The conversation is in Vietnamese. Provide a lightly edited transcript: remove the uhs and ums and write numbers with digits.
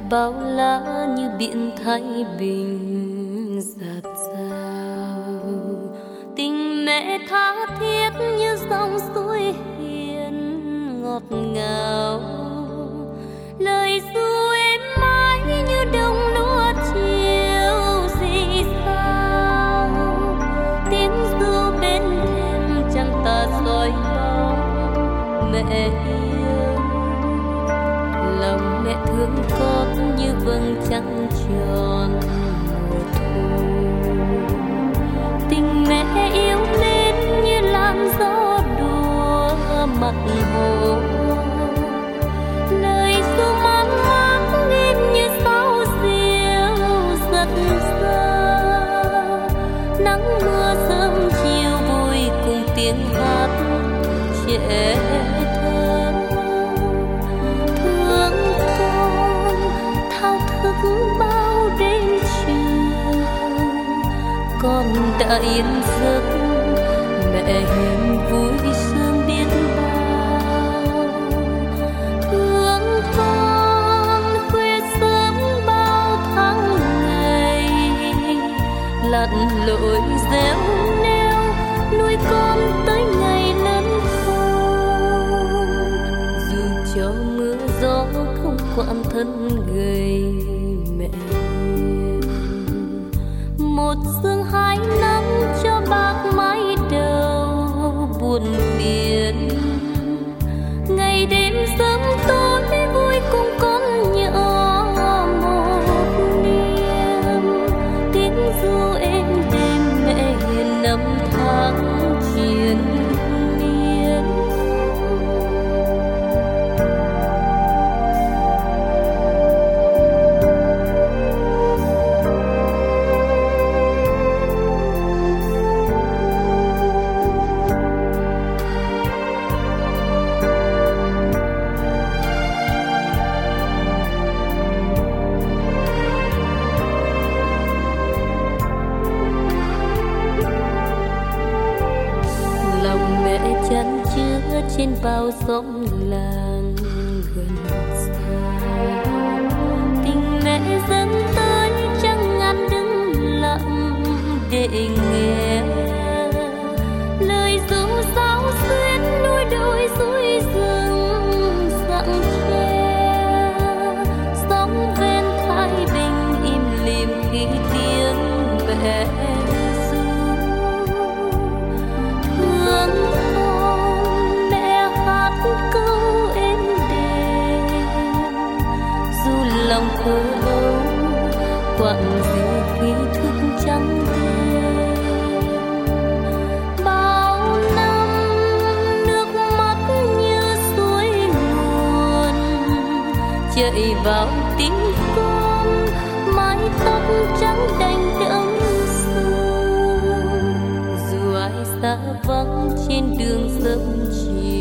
bao la như biển Thái Bình dạt dào. Tình mẹ tha thiết như dòng suối hiền ngọt ngào. Lời ru êm mãi như đồng lúa chiều rì sao. Tiếng ru bên thềm chẳng tà soi bóng mẹ yêu. Lòng mẹ thương con như vầng trăng tròn mùa thu. Tình mẹ yêu mến như làn gió đùa mặt hồ. Lời ru mang mát nghiêm như sao diều giật xa. Nắng mưa sớm chiều vui cùng tiếng hát trẻ thơ. Thương con thao thức bao đêm chiều. Con đã yên giấc mẹ hiền vui sớm biết bao. Thương con khuya sớm bao tháng ngày. Lặn lội réo neo nuôi con tới ngày lớn khôn. Dù cho mưa gió không quản thân gầy mẹ hiền. Một sương hai năm cho bác mái đầu buồn phiền. Ngày đêm sớm tối vui cùng con nhỏ một niềm. Tiếng ru êm đêm mẹ hiền năm tháng triền miên. Chan chứa trên bao sông làng gần xa. Tình mẹ dẫn tới chẳng ngăn đứng lặng để nghe. Lời ru giáo xuyên núi đồi suối rừng rặng tre. Sóng ven Thái Bình im lìm khi tiếng mẹ ru. Hương câu êm đềm. Dù lòng thơ âu quặn gì khi thức trắng đêm. Bao năm nước mắt như suối nguồn chạy vào tim con. Mái tóc trắng đành đẫm sương. Dù ai xa vắng trên đường sớm chiều.